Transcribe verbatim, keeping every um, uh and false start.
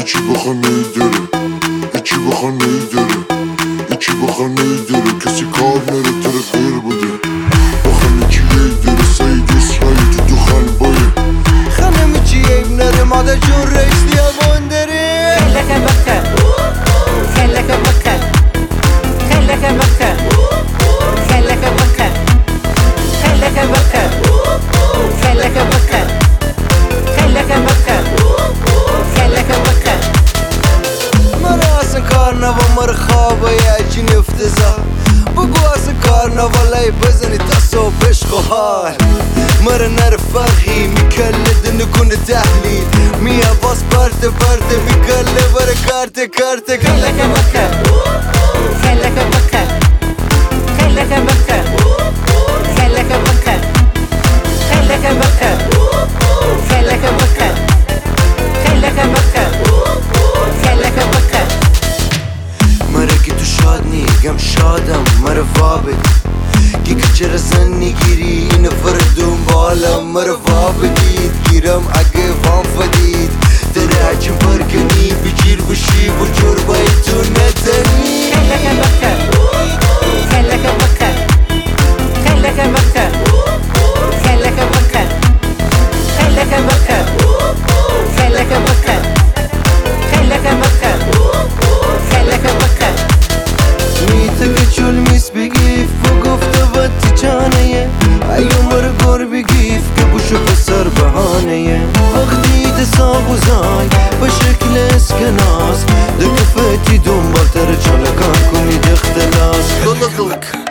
İçi bakan iyidir, içi bakan iyidir, içi bakan iyidir. Kesi karnere taraf hayır budur. Bakan içi iyidir, sayıd İsrail tutu khan boyu. Hanım içi evnerim adı cun reis diye bonderi. Kelleke bakka, kelleke bakka, kelleke bakka, kelleke bakka, kelleke bakka, kelleke bakka, kelleke bakka, kelleke bakka. مراسن کارناوا مر خوابه یجین افتضاح بگو اصلا کارناوالای بزنی تا صبحش خوحال مر نر فرقی میکله نکنه تحلیل میا باز پرت پرت میکله بر کارت کارت Kelleke bakka, kelleke bakka, kelleke bakka, kelleke bakka, kelleke bakka, kelleke bakka, kelleke bakka, kelleke bakka. مرا که تو شاد نیگم شادم مرا وابد که کچر زن نگیری این فرد دنبالم مرا وابدید گیرم اگه وام فدید دره هچم برکنی بگیر بشی و جربای تو ندنی Kelleke bakka, kelleke bakka, kelleke bakka, kelleke bakka, kelleke bakka, kelleke bakka, kelleke bakka, kelleke bakka. میته که چول میس بگیف و گفته و تی چانه ایو مرا گور بگیف که بوشو پسر بهانه وقتی ده ساغوزای به شکل اسکناس ده کفتی دنبال تر چالکان کنید اختلاس